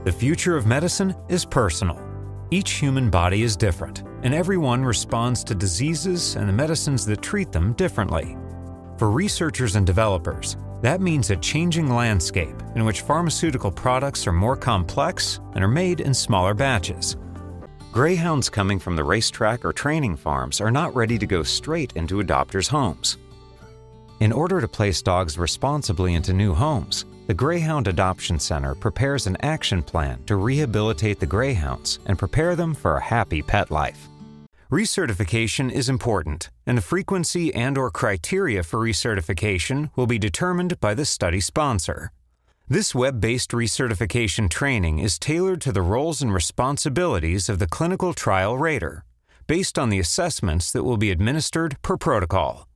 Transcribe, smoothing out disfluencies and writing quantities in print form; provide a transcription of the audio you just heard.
The future of medicine is personal. Each human body is different, and everyone responds to diseases and the medicines that treat them differently. For researchers and developers, that means a changing landscape in which pharmaceutical products are more complex and are made in smaller batches. Greyhounds coming from the racetrack or training farms are not ready to go straight into adopters' homes. In order to place dogs responsibly into new homes, the Greyhound Adoption Center prepares an action plan to rehabilitate the greyhounds and prepare them for a happy pet life. Recertification is important, and the frequency and/or criteria for recertification will be determined by the study sponsor. This web-based recertification training is tailored to the roles and responsibilities of the clinical trial rater, based on the assessments that will be administered per protocol.